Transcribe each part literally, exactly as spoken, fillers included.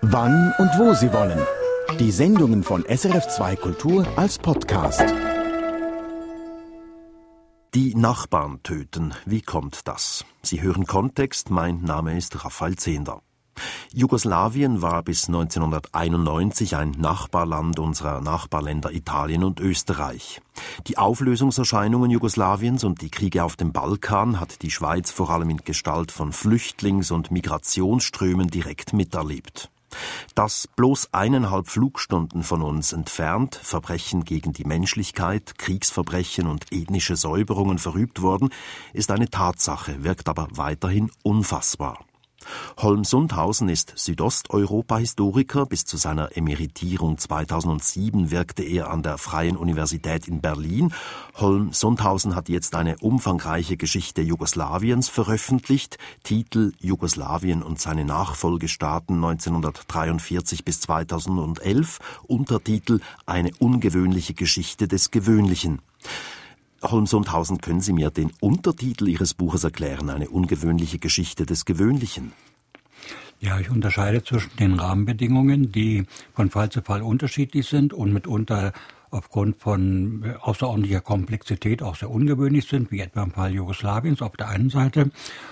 Wann und wo Sie wollen. Die Sendungen von S R F zwei Kultur als Podcast. Die Nachbarn töten. Wie kommt das? Sie hören Kontext. Mein Name ist Raphael Zehnder. Jugoslawien war bis neunzehnhunderteinundneunzig ein Nachbarland unserer Nachbarländer Italien und Österreich. Die Auflösungserscheinungen Jugoslawiens und die Kriege auf dem Balkan hat die Schweiz vor allem in Gestalt von Flüchtlings- und Migrationsströmen direkt miterlebt. Dass bloß eineinhalb Flugstunden von uns entfernt Verbrechen gegen die Menschlichkeit, Kriegsverbrechen und ethnische Säuberungen verübt wurden, ist eine Tatsache, wirkt aber weiterhin unfassbar. Holm Sundhausen ist Südosteuropa-Historiker. Bis zu seiner Emeritierung zweitausendsieben wirkte er an der Freien Universität in Berlin. Holm Sundhausen hat jetzt eine umfangreiche Geschichte Jugoslawiens veröffentlicht. Titel Jugoslawien und seine Nachfolgestaaten neunzehnhundertdreiundvierzig bis zweitausendelf. Untertitel Eine ungewöhnliche Geschichte des Gewöhnlichen. Holm Sundhausen, können Sie mir den Untertitel Ihres Buches erklären, eine ungewöhnliche Geschichte des Gewöhnlichen? Ja, ich unterscheide zwischen den Rahmenbedingungen, die von Fall zu Fall unterschiedlich sind und mitunter aufgrund von außerordentlicher Komplexität auch sehr ungewöhnlich sind, wie etwa im Fall Jugoslawiens auf der einen Seite,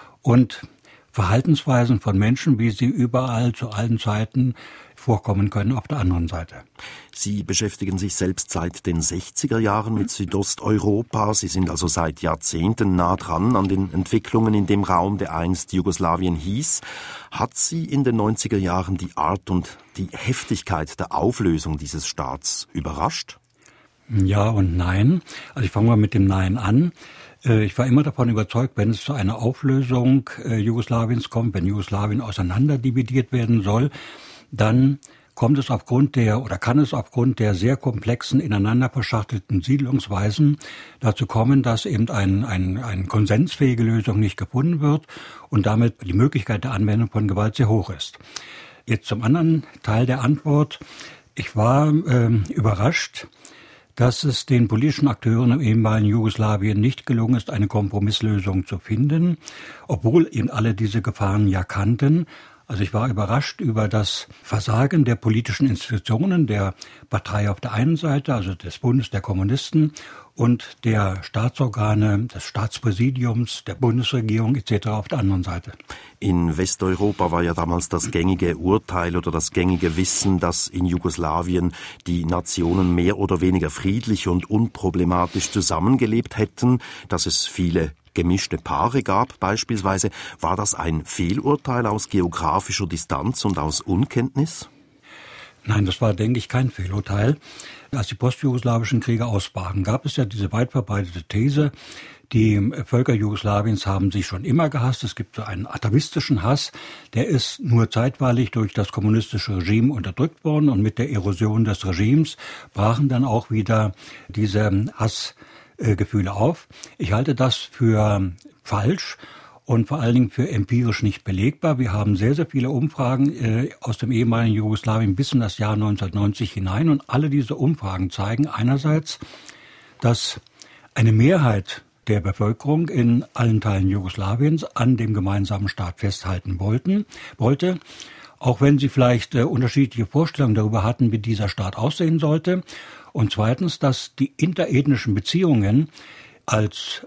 und Verhaltensweisen von Menschen, wie sie überall zu allen Zeiten vorkommen können, auf der anderen Seite. Sie beschäftigen sich selbst seit den sechziger Jahren mit Südosteuropa. Sie sind also seit Jahrzehnten nah dran an den Entwicklungen in dem Raum, der einst Jugoslawien hieß. Hat Sie in den neunziger Jahren die Art und die Heftigkeit der Auflösung dieses Staats überrascht? Ja und nein. Also ich fange mal mit dem Nein an. Ich war immer davon überzeugt, wenn es zu einer Auflösung Jugoslawiens kommt, wenn Jugoslawien auseinanderdividiert werden soll, dann kommt es aufgrund der oder kann es aufgrund der sehr komplexen, ineinander verschachtelten Siedlungsweisen dazu kommen, dass eben ein, ein, eine konsensfähige Lösung nicht gefunden wird und damit die Möglichkeit der Anwendung von Gewalt sehr hoch ist. Jetzt zum anderen Teil der Antwort. Ich war äh, überrascht, dass es den politischen Akteuren im ehemaligen Jugoslawien nicht gelungen ist, eine Kompromisslösung zu finden, obwohl eben alle diese Gefahren ja kannten. Also ich war überrascht über das Versagen der politischen Institutionen, der Partei auf der einen Seite, also des Bundes der Kommunisten, und der Staatsorgane, des Staatspräsidiums, der Bundesregierung et cetera auf der anderen Seite. In Westeuropa war ja damals das gängige Urteil oder das gängige Wissen, dass in Jugoslawien die Nationen mehr oder weniger friedlich und unproblematisch zusammengelebt hätten, dass es viele gemischte Paare gab beispielsweise. War das ein Fehlurteil aus geografischer Distanz und aus Unkenntnis? Nein, das war, denke ich, kein Fehlurteil. Als die postjugoslawischen Kriege ausbrachen, gab es ja diese weit verbreitete These, die Völker Jugoslawiens haben sich schon immer gehasst. Es gibt so einen atavistischen Hass, der ist nur zeitweilig durch das kommunistische Regime unterdrückt worden, und mit der Erosion des Regimes brachen dann auch wieder diese Hassgefühle auf. Ich halte das für falsch und vor allen Dingen für empirisch nicht belegbar. Wir haben sehr, sehr viele Umfragen äh, aus dem ehemaligen Jugoslawien bis in das Jahr neunzehnhundertneunzig hinein, und alle diese Umfragen zeigen einerseits, dass eine Mehrheit der Bevölkerung in allen Teilen Jugoslawiens an dem gemeinsamen Staat festhalten wollten, wollte, auch wenn sie vielleicht äh, unterschiedliche Vorstellungen darüber hatten, wie dieser Staat aussehen sollte. Und zweitens, dass die interethnischen Beziehungen als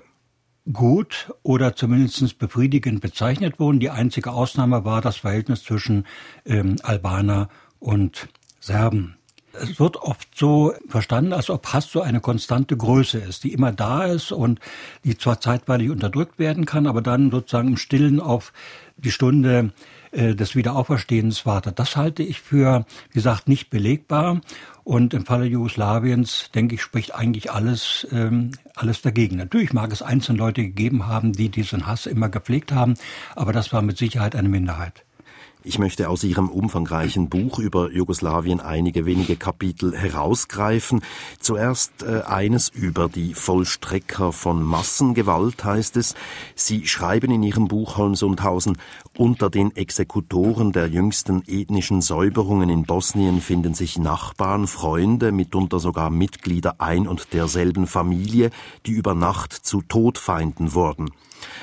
gut oder zumindest befriedigend bezeichnet wurden. Die einzige Ausnahme war das Verhältnis zwischen ähm, Albaner und Serben. Es wird oft so verstanden, als ob Hass so eine konstante Größe ist, die immer da ist und die zwar zeitweilig unterdrückt werden kann, aber dann sozusagen im Stillen auf die Stunde äh, des Wiederauferstehens wartet. Das halte ich für, wie gesagt, nicht belegbar. Und im Falle Jugoslawiens, denke ich, spricht eigentlich alles, ähm, alles dagegen. Natürlich mag es einzelne Leute gegeben haben, die diesen Hass immer gepflegt haben, aber das war mit Sicherheit eine Minderheit. Ich möchte aus Ihrem umfangreichen Buch über Jugoslawien einige wenige Kapitel herausgreifen. Zuerst äh, eines über die Vollstrecker von Massengewalt, heißt es. Sie schreiben in Ihrem Buch, Holm Sundhausen, unter den Exekutoren der jüngsten ethnischen Säuberungen in Bosnien finden sich Nachbarn, Freunde, mitunter sogar Mitglieder ein und derselben Familie, die über Nacht zu Todfeinden wurden.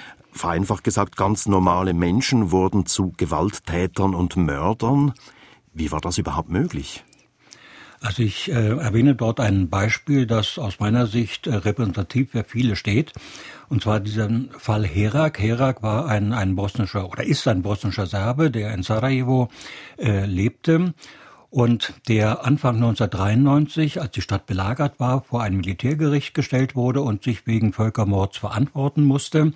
Vereinfacht gesagt, ganz normale Menschen wurden zu Gewalttätern und Mördern. Wie war das überhaupt möglich? Also ich äh, erwähne dort ein Beispiel, das aus meiner Sicht äh, repräsentativ für viele steht. Und zwar diesen Fall Herak. Herak war ein, ein bosnischer oder ist ein bosnischer Serbe, der in Sarajevo äh, lebte und der Anfang neunzehnhundertdreiundneunzig, als die Stadt belagert war, vor ein Militärgericht gestellt wurde und sich wegen Völkermords verantworten musste.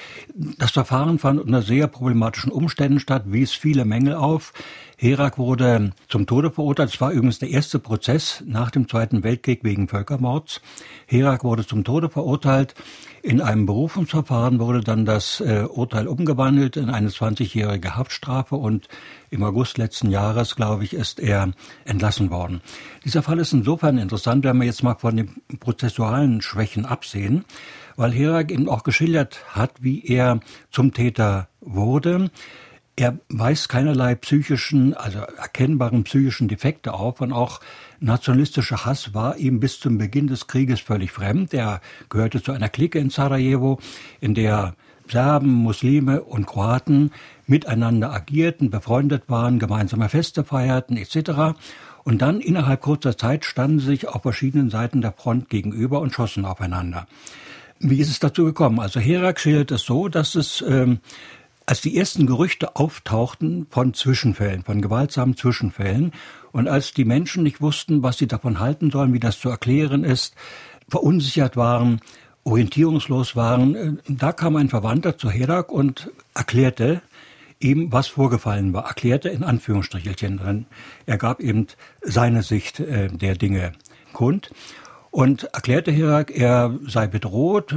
Das Verfahren fand unter sehr problematischen Umständen statt, wies viele Mängel auf. Herak wurde zum Tode verurteilt. Es war übrigens der erste Prozess nach dem Zweiten Weltkrieg wegen Völkermords. Herak wurde zum Tode verurteilt. In einem Berufungsverfahren wurde dann das äh, Urteil umgewandelt in eine zwanzigjährige Haftstrafe und im August letzten Jahres, glaube ich, ist er entlassen worden. Dieser Fall ist insofern interessant, wenn wir jetzt mal von den prozessualen Schwächen absehen, weil Herak eben auch geschildert hat, wie er zum Täter wurde. Er weist keinerlei psychischen, also erkennbaren psychischen Defekte auf und auch nationalistischer Hass war ihm bis zum Beginn des Krieges völlig fremd. Er gehörte zu einer Clique in Sarajevo, in der Serben, Muslime und Kroaten miteinander agierten, befreundet waren, gemeinsame Feste feierten et cetera. Und dann innerhalb kurzer Zeit standen sie sich auf verschiedenen Seiten der Front gegenüber und schossen aufeinander. Wie ist es dazu gekommen? Also Herak schildert es so, dass es ähm, als die ersten Gerüchte auftauchten von Zwischenfällen, von gewaltsamen Zwischenfällen und als die Menschen nicht wussten, was sie davon halten sollen, wie das zu erklären ist, verunsichert waren, orientierungslos waren, da kam ein Verwandter zu Herak und erklärte ihm, was vorgefallen war, erklärte in Anführungsstrichelchen. Er gab eben seine Sicht äh, der Dinge kund und erklärte Herak, er sei bedroht,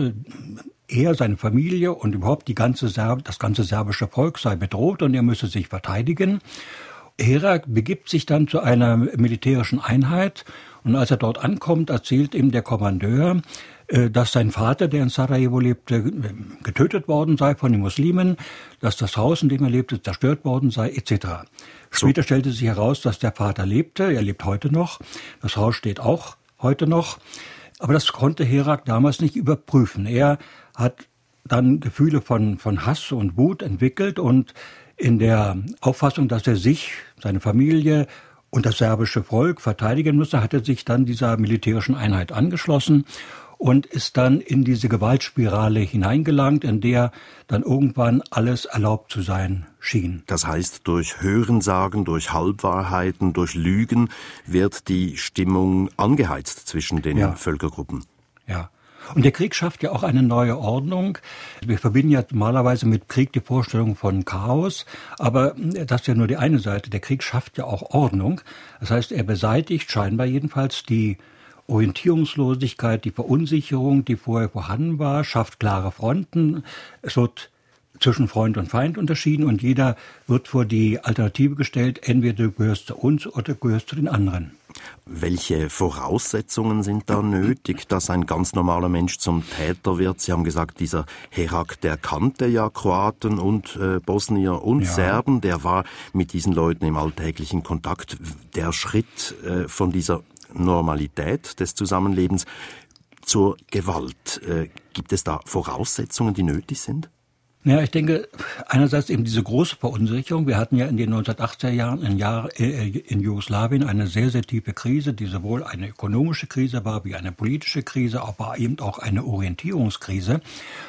er, seine Familie und überhaupt die ganze Serb, das ganze serbische Volk sei bedroht und er müsse sich verteidigen. Herak begibt sich dann zu einer militärischen Einheit und als er dort ankommt, erzählt ihm der Kommandeur, dass sein Vater, der in Sarajevo lebte, getötet worden sei von den Muslimen, dass das Haus, in dem er lebte, zerstört worden sei, et cetera. Später stellte sich heraus, dass der Vater lebte, er lebt heute noch, das Haus steht auch heute noch, aber das konnte Herak damals nicht überprüfen. Er hat dann Gefühle von, von Hass und Wut entwickelt und in der Auffassung, dass er sich, seine Familie und das serbische Volk verteidigen müsse, hat er sich dann dieser militärischen Einheit angeschlossen und ist dann in diese Gewaltspirale hineingelangt, in der dann irgendwann alles erlaubt zu sein schien. Das heißt, durch Hörensagen, durch Halbwahrheiten, durch Lügen wird die Stimmung angeheizt zwischen den ja. Völkergruppen. Ja. Und der Krieg schafft ja auch eine neue Ordnung. Wir verbinden ja normalerweise mit Krieg die Vorstellung von Chaos, aber das ist ja nur die eine Seite. Der Krieg schafft ja auch Ordnung. Das heißt, er beseitigt scheinbar jedenfalls die Orientierungslosigkeit, die Verunsicherung, die vorher vorhanden war, schafft klare Fronten. Es wird zwischen Freund und Feind unterschieden und jeder wird vor die Alternative gestellt, entweder du gehörst zu uns oder du gehörst zu den anderen. Welche Voraussetzungen sind da nötig, dass ein ganz normaler Mensch zum Täter wird? Sie haben gesagt, dieser Herak, der kannte ja Kroaten und äh, Bosnier und ja. Serben, der war mit diesen Leuten im alltäglichen Kontakt. Der Schritt äh, von dieser Normalität des Zusammenlebens zur Gewalt, äh, gibt es da Voraussetzungen, die nötig sind? Ja, ich denke, einerseits eben diese große Verunsicherung. Wir hatten ja in den neunzehnhundertachtziger Jahren in, Jahr, äh, in Jugoslawien eine sehr, sehr tiefe Krise, die sowohl eine ökonomische Krise war wie eine politische Krise, aber eben auch eine Orientierungskrise.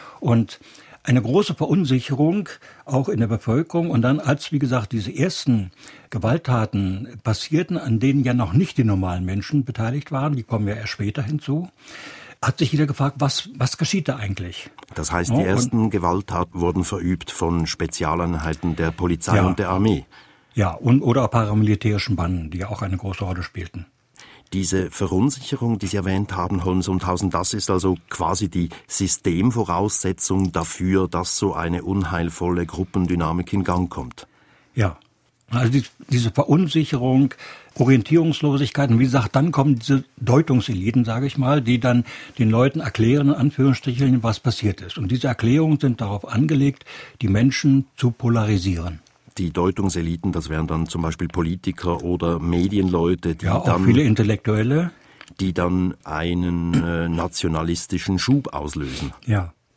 Und eine große Verunsicherung auch in der Bevölkerung. Und dann, als, wie gesagt, diese ersten Gewalttaten passierten, an denen ja noch nicht die normalen Menschen beteiligt waren, die kommen ja erst später hinzu, hat sich jeder gefragt, was, was geschieht da eigentlich? Das heißt, die ersten und, Gewalttaten wurden verübt von Spezialeinheiten der Polizei ja, und der Armee. Ja, und, oder paramilitärischen Banden, die ja auch eine große Rolle spielten. Diese Verunsicherung, die Sie erwähnt haben, Holmes und Hausen, das ist also quasi die Systemvoraussetzung dafür, dass so eine unheilvolle Gruppendynamik in Gang kommt. Ja. Also die, diese Verunsicherung, Orientierungslosigkeit und wie gesagt, dann kommen diese Deutungseliten, sage ich mal, die dann den Leuten erklären, in Anführungsstrichen, was passiert ist. Und diese Erklärungen sind darauf angelegt, die Menschen zu polarisieren. Die Deutungseliten, das wären dann zum Beispiel Politiker oder Medienleute, die ja, auch dann viele Intellektuelle, die dann einen äh, nationalistischen Schub auslösen. Ja.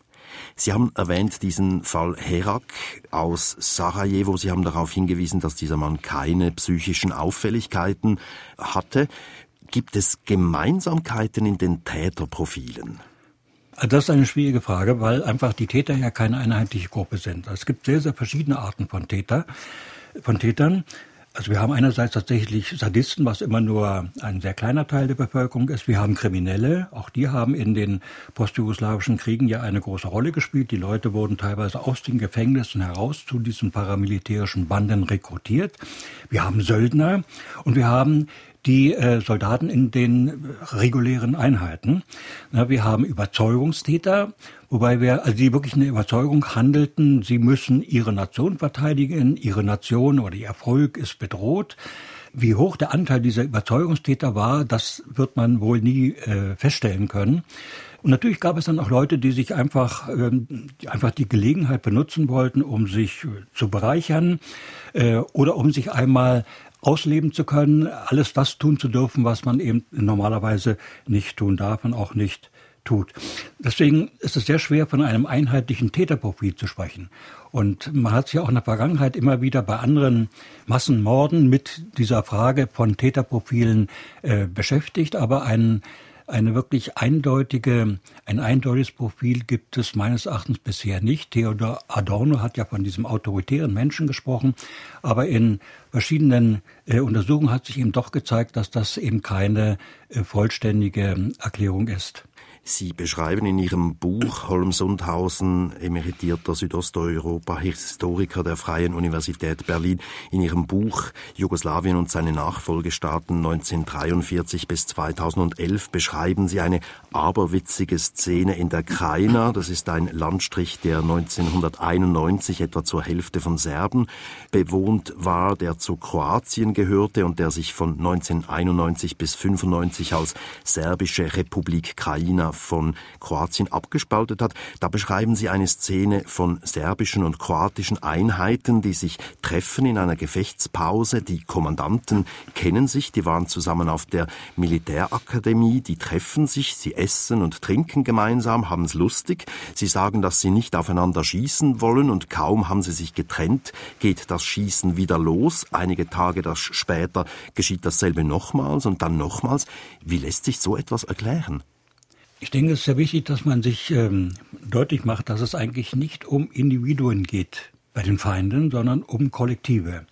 Sie haben erwähnt diesen Fall Herak aus Sarajevo. Sie haben darauf hingewiesen, dass dieser Mann keine psychischen Auffälligkeiten hatte. Gibt es Gemeinsamkeiten in den Täterprofilen? Das ist eine schwierige Frage, weil einfach die Täter ja keine einheitliche Gruppe sind. Es gibt sehr, sehr verschiedene Arten von Täter, von Tätern. Also wir haben einerseits tatsächlich Sadisten, was immer nur ein sehr kleiner Teil der Bevölkerung ist. Wir haben Kriminelle, auch die haben in den postjugoslawischen Kriegen ja eine große Rolle gespielt. Die Leute wurden teilweise aus den Gefängnissen heraus zu diesen paramilitärischen Banden rekrutiert. Wir haben Söldner und wir haben die äh, Soldaten in den regulären Einheiten. Na, wir haben Überzeugungstäter, wobei wir, also die wirklich eine Überzeugung handelten, sie müssen ihre Nation verteidigen, ihre Nation oder ihr Erfolg ist bedroht. Wie hoch der Anteil dieser Überzeugungstäter war, das wird man wohl nie äh, feststellen können. Und natürlich gab es dann auch Leute, die sich einfach, ähm, die einfach die Gelegenheit benutzen wollten, um sich äh, zu bereichern äh, oder um sich einmal ausleben zu können, alles das tun zu dürfen, was man eben normalerweise nicht tun darf und auch nicht tut. Deswegen ist es sehr schwer, von einem einheitlichen Täterprofil zu sprechen. Und man hat sich auch in der Vergangenheit immer wieder bei anderen Massenmorden mit dieser Frage von Täterprofilen äh, beschäftigt, aber ein Eine wirklich eindeutige, ein eindeutiges Profil gibt es meines Erachtens bisher nicht. Theodor Adorno hat ja von diesem autoritären Menschen gesprochen, aber in verschiedenen äh, Untersuchungen hat sich eben doch gezeigt, dass das eben keine äh, vollständige Erklärung ist. Sie beschreiben in Ihrem Buch Holm-Sundhausen, emeritierter Südosteuropa-Historiker der Freien Universität Berlin, in Ihrem Buch Jugoslawien und seine Nachfolgestaaten neunzehnhundertdreiundvierzig bis zweitausendelf beschreiben Sie eine aberwitzige Szene in der Krajina. Das ist ein Landstrich, der neunzehnhunderteinundneunzig etwa zur Hälfte von Serben bewohnt war, der zu Kroatien gehörte und der sich von neunzehnhunderteinundneunzig bis fünfundneunzig als serbische Republik Krajina von Kroatien abgespaltet hat. Da beschreiben Sie eine Szene von serbischen und kroatischen Einheiten, die sich treffen in einer Gefechtspause. Die Kommandanten kennen sich, die waren zusammen auf der Militärakademie, die treffen sich, sie essen und trinken gemeinsam, haben es lustig. Sie sagen, dass sie nicht aufeinander schießen wollen und kaum haben sie sich getrennt, geht das Schießen wieder los. Einige Tage das später geschieht dasselbe nochmals und dann nochmals. Wie lässt sich so etwas erklären? Ich denke, es ist sehr wichtig, dass man sich ähm, deutlich macht, dass es eigentlich nicht um Individuen geht bei den Feinden, sondern um Kollektive.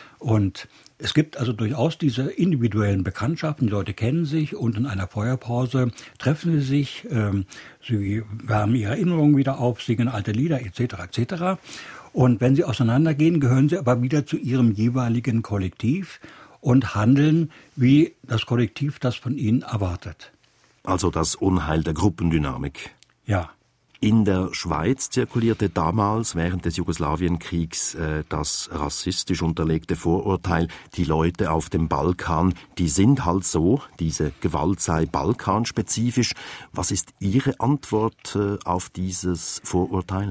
Und es gibt also durchaus diese individuellen Bekanntschaften, die Leute kennen sich und in einer Feuerpause treffen sie sich, ähm, sie wärmen ihre Erinnerungen wieder auf, singen alte Lieder et cetera et cetera. Und wenn sie auseinandergehen, gehören sie aber wieder zu ihrem jeweiligen Kollektiv und handeln, wie das Kollektiv das von ihnen erwartet. Also das Unheil der Gruppendynamik. Ja. In der Schweiz zirkulierte damals während des Jugoslawienkriegs äh, das rassistisch unterlegte Vorurteil, die Leute auf dem Balkan, die sind halt so, diese Gewalt sei balkanspezifisch. Was ist Ihre Antwort äh, auf dieses Vorurteil?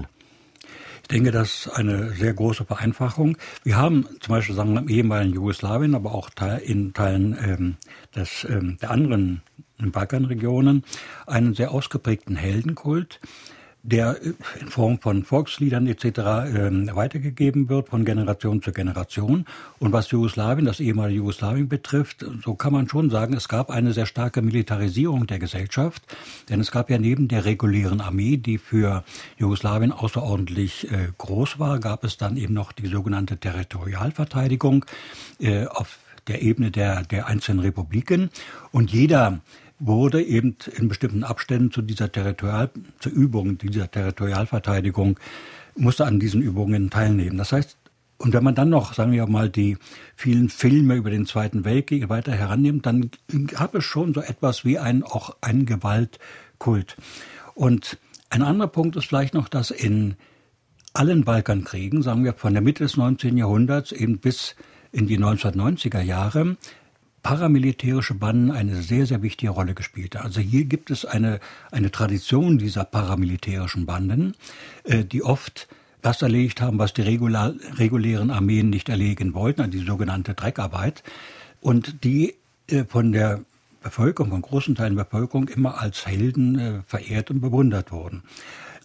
Ich denke, das ist eine sehr große Vereinfachung. Wir haben zum Beispiel sagen wir, im ehemaligen Jugoslawien, aber auch in Teilen ähm, des, ähm, der anderen Balkanregionen einen sehr ausgeprägten Heldenkult, der in Form von Volksliedern et cetera äh, weitergegeben wird von Generation zu Generation. Und was Jugoslawien, das ehemalige Jugoslawien betrifft, so kann man schon sagen, es gab eine sehr starke Militarisierung der Gesellschaft. Denn es gab ja neben der regulären Armee, die für Jugoslawien außerordentlich äh, groß war, gab es dann eben noch die sogenannte Territorialverteidigung äh, auf der Ebene der, der einzelnen Republiken. Und jeder wurde eben in bestimmten Abständen zu dieser Territorial, zur Übung dieser Territorialverteidigung, musste an diesen Übungen teilnehmen. Das heißt, und wenn man dann noch, sagen wir mal, die vielen Filme über den Zweiten Weltkrieg weiter herannimmt, dann gab es schon so etwas wie ein, auch einen Gewaltkult. Und ein anderer Punkt ist vielleicht noch, dass in allen Balkankriegen, sagen wir von der Mitte des neunzehnten Jahrhunderts eben bis in die neunzehnhundertneunziger Jahre, paramilitärische Banden eine sehr, sehr wichtige Rolle gespielt haben. Also hier gibt es eine, eine Tradition dieser paramilitärischen Banden, äh, die oft das erledigt haben, was die regular, regulären Armeen nicht erlegen wollten, also die sogenannte Dreckarbeit, und die äh, von der Bevölkerung, von großen Teilen der Bevölkerung immer als Helden äh, verehrt und bewundert wurden.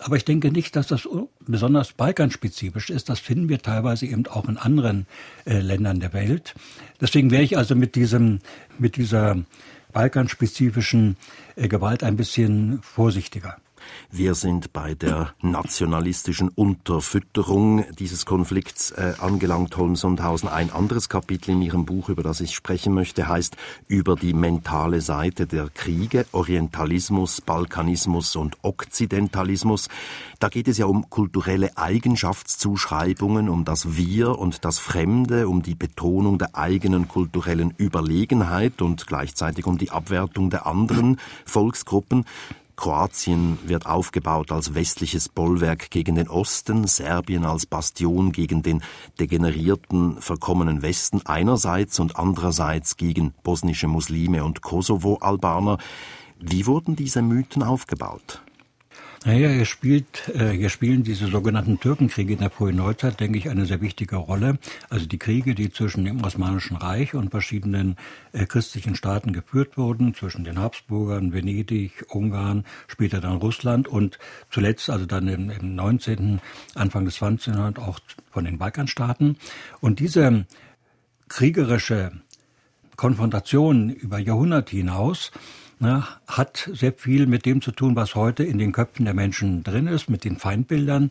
Aber ich denke nicht, dass das besonders balkanspezifisch ist. Das finden wir teilweise eben auch in anderen äh, Ländern der Welt. Deswegen wäre ich also mit diesem, mit dieser balkanspezifischen äh, Gewalt ein bisschen vorsichtiger. Wir sind bei der nationalistischen Unterfütterung dieses Konflikts äh, angelangt, Holm-Sundhausen. Ein anderes Kapitel in Ihrem Buch, über das ich sprechen möchte, heißt über die mentale Seite der Kriege, Orientalismus, Balkanismus und Okzidentalismus. Da geht es ja um kulturelle Eigenschaftszuschreibungen, um das Wir und das Fremde, um die Betonung der eigenen kulturellen Überlegenheit und gleichzeitig um die Abwertung der anderen Volksgruppen. Kroatien wird aufgebaut als westliches Bollwerk gegen den Osten, Serbien als Bastion gegen den degenerierten, verkommenen Westen einerseits und andererseits gegen bosnische Muslime und Kosovo-Albaner. Wie wurden diese Mythen aufgebaut? Naja, hier, spielt, äh, hier spielen diese sogenannten Türkenkriege in der frühen Neuzeit, denke ich, eine sehr wichtige Rolle. Also die Kriege, die zwischen dem Osmanischen Reich und verschiedenen äh, christlichen Staaten geführt wurden, zwischen den Habsburgern, Venedig, Ungarn, später dann Russland und zuletzt, also dann im, im neunzehnten, Anfang des zwanzigsten Jahrhunderts auch von den Balkanstaaten. Und diese kriegerische Konfrontation über Jahrhunderte hinaus Na, hat sehr viel mit dem zu tun, was heute in den Köpfen der Menschen drin ist, mit den Feindbildern,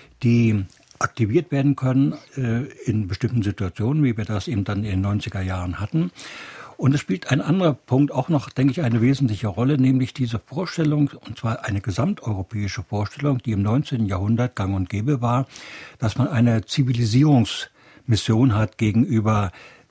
die aktiviert werden können äh, in bestimmten Situationen, wie wir das eben dann in den neunziger Jahren hatten. Und es spielt ein anderer Punkt auch noch, denke ich, eine wesentliche Rolle, nämlich diese Vorstellung, und zwar eine gesamteuropäische Vorstellung, die im neunzehnten Jahrhundert gang und gäbe war, dass man eine Zivilisierungsmission hat gegenüber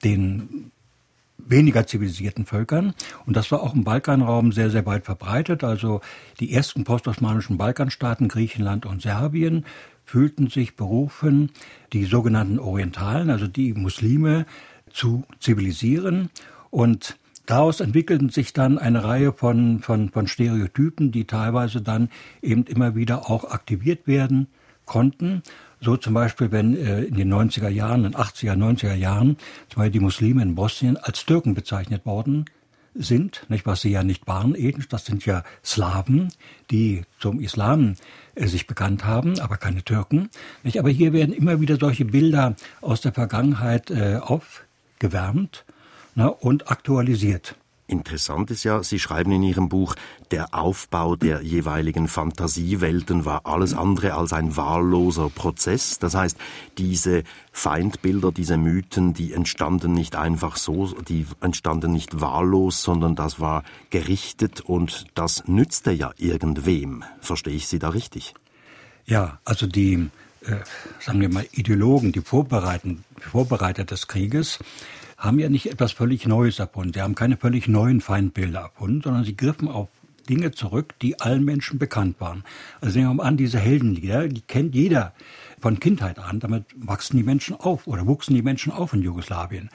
den weniger zivilisierten Völkern. Und das war auch im Balkanraum sehr, sehr weit verbreitet. Also die ersten postosmanischen Balkanstaaten, Griechenland und Serbien, fühlten sich berufen, die sogenannten Orientalen, also die Muslime, zu zivilisieren. Und daraus entwickelten sich dann eine Reihe von, von, von Stereotypen, die teilweise dann eben immer wieder auch aktiviert werden konnten. So zum Beispiel, wenn äh, in den neunziger Jahren, in den achtziger, neunziger Jahren, zum Beispiel die Muslime in Bosnien als Türken bezeichnet worden sind, nicht, was sie ja nicht waren ethnisch, das sind ja Slawen, die zum Islam äh, sich bekannt haben, aber keine Türken. Nicht? Aber hier werden immer wieder solche Bilder aus der Vergangenheit äh, aufgewärmt, na, und aktualisiert. Interessant ist ja, Sie schreiben in Ihrem Buch, der Aufbau der jeweiligen Fantasiewelten war alles andere als ein wahlloser Prozess. Das heißt, diese Feindbilder, diese Mythen, die entstanden nicht einfach so, die entstanden nicht wahllos, sondern das war gerichtet und das nützte ja irgendwem. Verstehe ich Sie da richtig? Ja, also die, äh, sagen wir mal, Ideologen, die vorbereiten, Vorbereiter des Krieges, haben ja nicht etwas völlig Neues erfunden. Sie haben keine völlig neuen Feindbilder erfunden, sondern sie griffen auf Dinge zurück, die allen Menschen bekannt waren. Also nehmen wir mal an, diese Heldenlieder, die kennt jeder von Kindheit an. Damit wachsen die Menschen auf oder wuchsen die Menschen auf in Jugoslawien.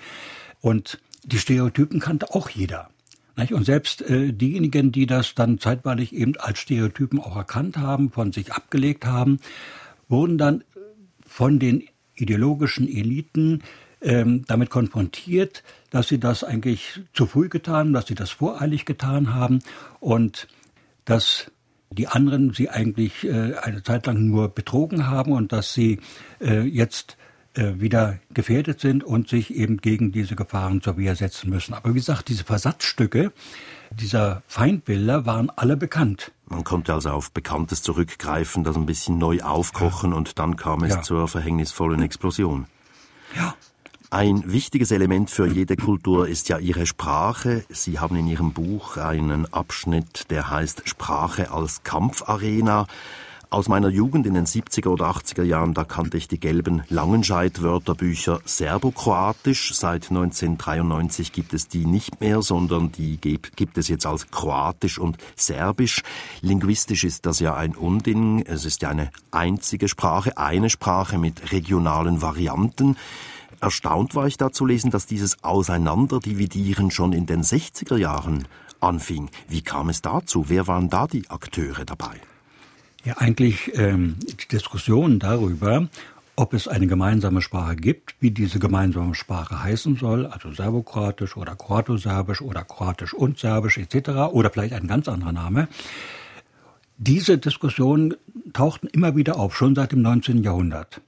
Und die Stereotypen kannte auch jeder. Und selbst äh, diejenigen, die das dann zeitweilig eben als Stereotypen auch erkannt haben, von sich abgelegt haben, wurden dann von den ideologischen Eliten Ähm, damit konfrontiert, dass sie das eigentlich zu früh getan, dass sie das voreilig getan haben und dass die anderen sie eigentlich äh, eine Zeit lang nur betrogen haben und dass sie äh, jetzt äh, wieder gefährdet sind und sich eben gegen diese Gefahren zur Wehr setzen müssen. Aber wie gesagt, diese Versatzstücke dieser Feindbilder waren alle bekannt. Man konnte also auf Bekanntes zurückgreifen, das ein bisschen neu aufkochen, ja. Und dann kam es ja. zur verhängnisvollen Explosion. Ja. Ein wichtiges Element für jede Kultur ist ja ihre Sprache. Sie haben in Ihrem Buch einen Abschnitt, der heißt Sprache als Kampfarena. Aus meiner Jugend in den siebziger oder achtziger Jahren, da kannte ich die gelben Langenscheidt-Wörterbücher Serbokroatisch. Seit neunzehnhundertdreiundneunzig gibt es die nicht mehr, sondern die gibt es jetzt als Kroatisch und Serbisch. Linguistisch ist das ja ein Unding. Es ist ja eine einzige Sprache, eine Sprache mit regionalen Varianten. Erstaunt war ich da zu lesen, dass dieses Auseinanderdividieren schon in den sechziger Jahren anfing. Wie kam es dazu? Wer waren da die Akteure dabei? Ja, eigentlich ähm, die Diskussion darüber, ob es eine gemeinsame Sprache gibt, wie diese gemeinsame Sprache heißen soll, also Serbokroatisch oder Kroatoserbisch oder Kroatisch und Serbisch et cetera oder vielleicht ein ganz anderer Name. diese Diskussionen tauchten immer wieder auf, schon seit dem neunzehnten Jahrhundert.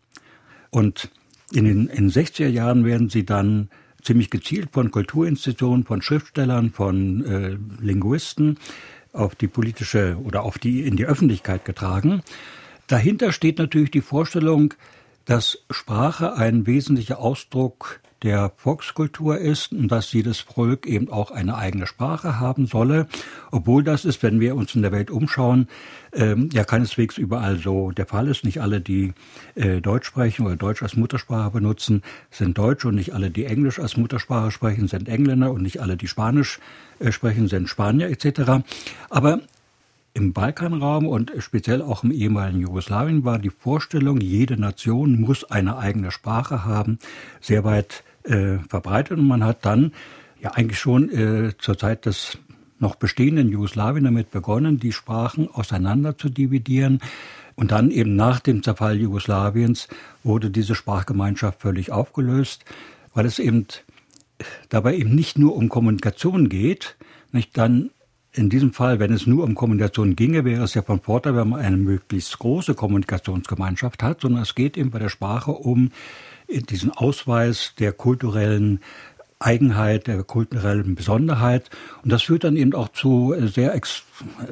Und in den, in den sechziger Jahren werden sie dann ziemlich gezielt von Kulturinstitutionen, von Schriftstellern, von äh, Linguisten auf die politische oder auf die in die Öffentlichkeit getragen. Dahinter steht natürlich die Vorstellung, dass Sprache ein wesentlicher Ausdruck der Volkskultur ist und dass jedes Volk eben auch eine eigene Sprache haben solle, obwohl das ist, wenn wir uns in der Welt umschauen, ähm, ja keineswegs überall so der Fall ist. Nicht alle, die äh, Deutsch sprechen oder Deutsch als Muttersprache benutzen, sind Deutsch, und nicht alle, die Englisch als Muttersprache sprechen, sind Engländer, und nicht alle, die Spanisch äh, sprechen, sind Spanier et cetera. Aber im Balkanraum und speziell auch im ehemaligen Jugoslawien war die Vorstellung, jede Nation muss eine eigene Sprache haben, sehr weit äh, verbreitet. Und man hat dann ja eigentlich schon äh, zur Zeit des noch bestehenden Jugoslawien damit begonnen, die Sprachen auseinander zu dividieren. Und dann eben nach dem Zerfall Jugoslawiens wurde diese Sprachgemeinschaft völlig aufgelöst, weil es eben dabei eben nicht nur um Kommunikation geht, nicht dann in diesem Fall, wenn es nur um Kommunikation ginge, wäre es ja von Vorteil, wenn man eine möglichst große Kommunikationsgemeinschaft hat, sondern es geht eben bei der Sprache um diesen Ausweis der kulturellen Eigenheit, der kulturellen Besonderheit. Und das führt dann eben auch zu sehr ex,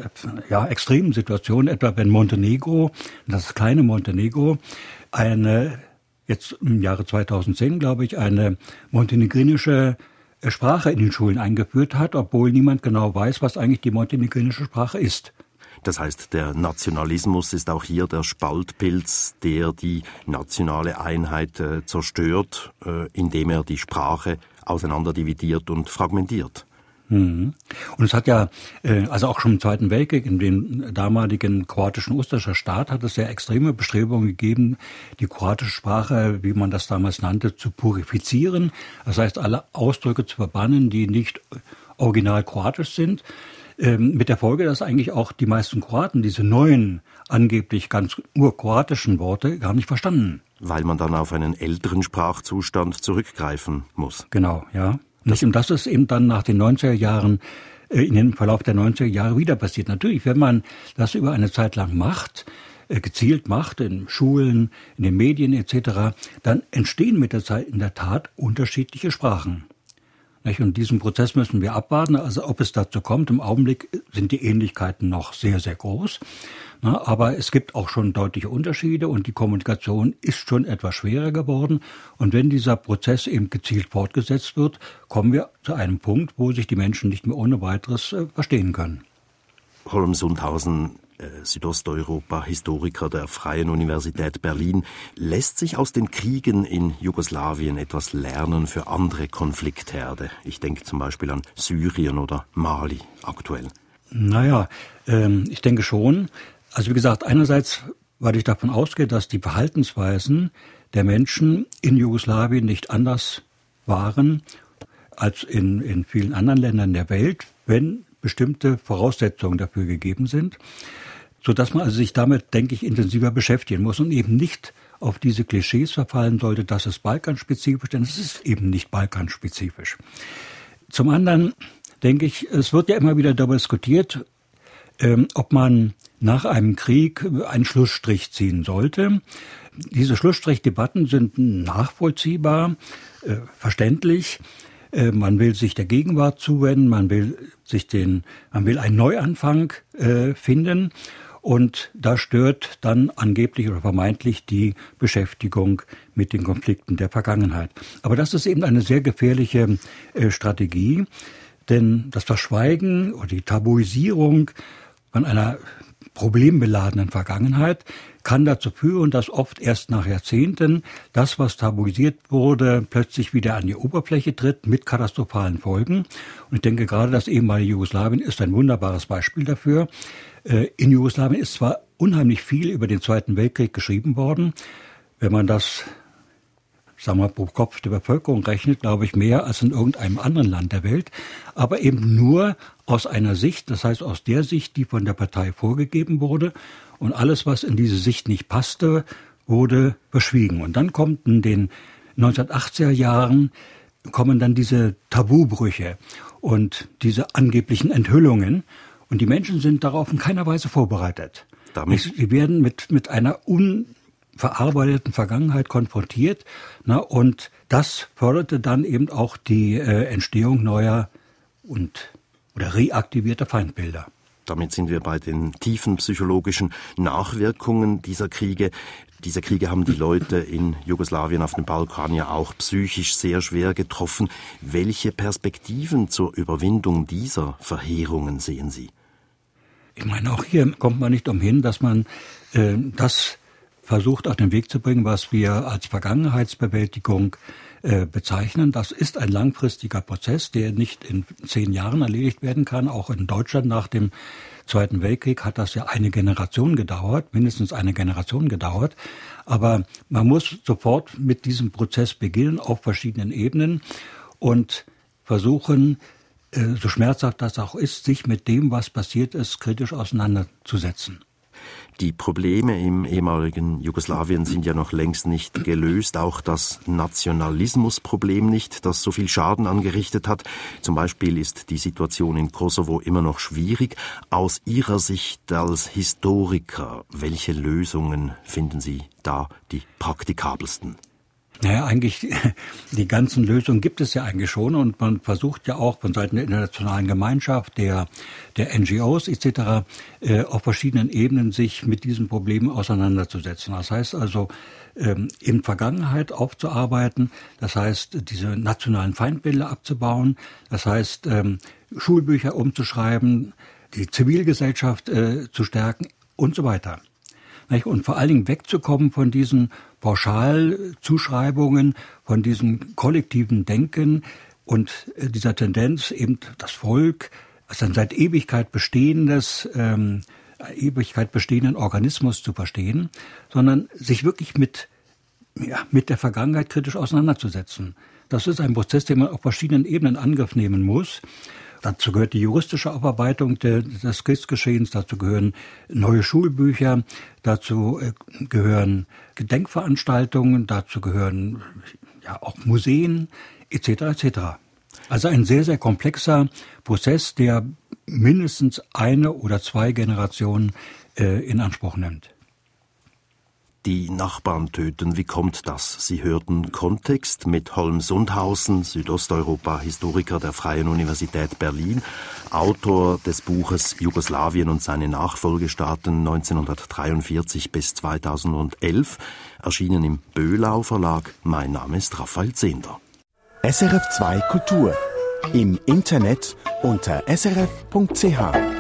ja, extremen Situationen, etwa wenn Montenegro, das kleine Montenegro, eine, jetzt im Jahre zweitausendzehn, glaube ich, eine montenegrinische Sprache in den Schulen eingeführt hat, obwohl niemand genau weiß, was eigentlich die montenegrinische Sprache ist. Das heißt, der Nationalismus ist auch hier der Spaltpilz, der die nationale Einheit äh, zerstört, äh, indem er die Sprache auseinanderdividiert und fragmentiert. Mhm. Und es hat ja, äh, also auch schon im Zweiten Weltkrieg, in dem damaligen kroatischen Ustascher Staat, hat es ja extreme Bestrebungen gegeben, die kroatische Sprache, wie man das damals nannte, zu purifizieren. Das heißt, alle Ausdrücke zu verbannen, die nicht original kroatisch sind. Ähm, mit der Folge, dass eigentlich auch die meisten Kroaten diese neuen, angeblich ganz urkroatischen Worte gar nicht verstanden. Weil man dann auf einen älteren Sprachzustand zurückgreifen muss. Genau, ja. Nicht? Und das ist eben dann nach den neunziger Jahren, äh, in dem Verlauf der neunziger Jahre wieder passiert. Natürlich, wenn man das über eine Zeit lang macht, äh, gezielt macht, in Schulen, in den Medien et cetera, dann entstehen mit der Zeit in der Tat unterschiedliche Sprachen. Nicht? Und diesen Prozess müssen wir abwarten, also ob es dazu kommt. Im Augenblick sind die Ähnlichkeiten noch sehr, sehr groß. Na, aber es gibt auch schon deutliche Unterschiede und die Kommunikation ist schon etwas schwerer geworden. Und wenn dieser Prozess eben gezielt fortgesetzt wird, kommen wir zu einem Punkt, wo sich die Menschen nicht mehr ohne weiteres äh, verstehen können. Holm Sundhausen, äh, Südosteuropa, Historiker der Freien Universität Berlin. Lässt sich aus den Kriegen in Jugoslawien etwas lernen für andere Konfliktherde? Ich denke zum Beispiel an Syrien oder Mali aktuell. Naja, ähm, ich denke schon. Also wie gesagt, einerseits, weil ich davon ausgehe, dass die Verhaltensweisen der Menschen in Jugoslawien nicht anders waren als in, in vielen anderen Ländern der Welt, wenn bestimmte Voraussetzungen dafür gegeben sind, sodass man also sich damit, denke ich, intensiver beschäftigen muss und eben nicht auf diese Klischees verfallen sollte, das ist balkanspezifisch, denn es ist eben nicht balkanspezifisch. Zum anderen denke ich, es wird ja immer wieder darüber diskutiert, ähm, ob man nach einem Krieg einen Schlussstrich ziehen sollte. Diese Schlussstrichdebatten sind nachvollziehbar, äh, verständlich. Äh, man will sich der Gegenwart zuwenden, man will sich den, man will einen Neuanfang äh, finden. Und da stört dann angeblich oder vermeintlich die Beschäftigung mit den Konflikten der Vergangenheit. Aber das ist eben eine sehr gefährliche äh, Strategie, denn das Verschweigen oder die Tabuisierung von einer problembeladenen Vergangenheit kann dazu führen, dass oft erst nach Jahrzehnten das, was tabuisiert wurde, plötzlich wieder an die Oberfläche tritt mit katastrophalen Folgen. Und ich denke, gerade das ehemalige Jugoslawien ist ein wunderbares Beispiel dafür. In Jugoslawien ist zwar unheimlich viel über den Zweiten Weltkrieg geschrieben worden. Wenn man das, sagen wir, pro Kopf der Bevölkerung rechnet, glaube ich, mehr als in irgendeinem anderen Land der Welt. Aber eben nur aus einer Sicht, das heißt aus der Sicht, die von der Partei vorgegeben wurde. Und alles, was in diese Sicht nicht passte, wurde verschwiegen. Und dann kommt in den neunzehnhundertachtziger Jahren, kommen dann diese Tabubrüche und diese angeblichen Enthüllungen. Und die Menschen sind darauf in keiner Weise vorbereitet. Damit? Sie werden mit, mit einer unverarbeiteten Vergangenheit konfrontiert. Na, und das förderte dann eben auch die äh, Entstehung neuer und oder reaktivierter Feindbilder. Damit sind wir bei den tiefen psychologischen Nachwirkungen dieser Kriege. Diese Kriege haben die Leute in Jugoslawien auf dem Balkan ja auch psychisch sehr schwer getroffen. Welche Perspektiven zur Überwindung dieser Verheerungen sehen Sie? Ich meine, auch hier kommt man nicht umhin, dass man äh, das versucht auf den Weg zu bringen, was wir als Vergangenheitsbewältigung äh, bezeichnen. Das ist ein langfristiger Prozess, der nicht in zehn Jahren erledigt werden kann. Auch in Deutschland nach dem Zweiten Weltkrieg hat das ja eine Generation gedauert, mindestens eine Generation gedauert. Aber man muss sofort mit diesem Prozess beginnen auf verschiedenen Ebenen und versuchen, so schmerzhaft das auch ist, sich mit dem, was passiert ist, kritisch auseinanderzusetzen. Die Probleme im ehemaligen Jugoslawien sind ja noch längst nicht gelöst. Auch das Nationalismusproblem nicht, das so viel Schaden angerichtet hat. Zum Beispiel ist die Situation in Kosovo immer noch schwierig. Aus Ihrer Sicht als Historiker, welche Lösungen finden Sie da die praktikabelsten? Naja, eigentlich, die ganzen Lösungen gibt es ja eigentlich schon und man versucht ja auch von Seiten der internationalen Gemeinschaft, der, der N G Os et cetera äh, auf verschiedenen Ebenen sich mit diesen Problemen auseinanderzusetzen. Das heißt also, ähm, in Vergangenheit aufzuarbeiten, das heißt, diese nationalen Feindbilder abzubauen, das heißt, ähm, Schulbücher umzuschreiben, die Zivilgesellschaft äh, zu stärken und so weiter. Und vor allen Dingen wegzukommen von diesen Pauschalzuschreibungen, von diesem kollektiven Denken und dieser Tendenz, eben das Volk als ein seit Ewigkeit bestehendes, ähm, Ewigkeit bestehenden Organismus zu verstehen, sondern sich wirklich mit, ja, mit der Vergangenheit kritisch auseinanderzusetzen. Das ist ein Prozess, den man auf verschiedenen Ebenen in Angriff nehmen muss. Dazu gehört die juristische Aufarbeitung des Kriegsgeschehens, dazu gehören neue Schulbücher, dazu gehören Gedenkveranstaltungen, dazu gehören ja auch Museen et cetera et cetera. Also ein sehr, sehr komplexer Prozess, der mindestens eine oder zwei Generationen äh, in Anspruch nimmt. Die Nachbarn töten, wie kommt das? Sie hörten Kontext mit Holm Sundhausen, Südosteuropa-Historiker der Freien Universität Berlin, Autor des Buches Jugoslawien und seine Nachfolgestaaten neunzehnhundertdreiundvierzig bis zweitausendelf, erschienen im Böhlau Verlag. Mein Name ist Raphael Zehnder. S R F zwei Kultur im Internet unter s r f punkt c h.